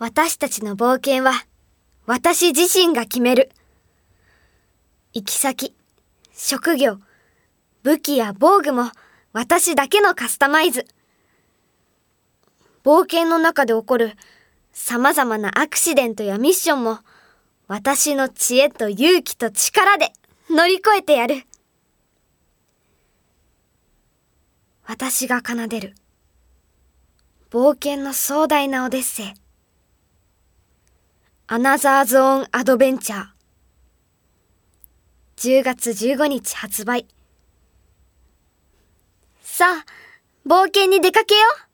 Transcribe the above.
私たちの冒険は私自身が決める。行き先、職業、武器や防具も私だけのカスタマイズ。冒険の中で起こる様々なアクシデントやミッションも私の知恵と勇気と力で乗り越えてやる。私が奏でる冒険の壮大なオデッセイ。アナザーゾーンアドベンチャー。10月15日発売。さあ、冒険に出かけよう。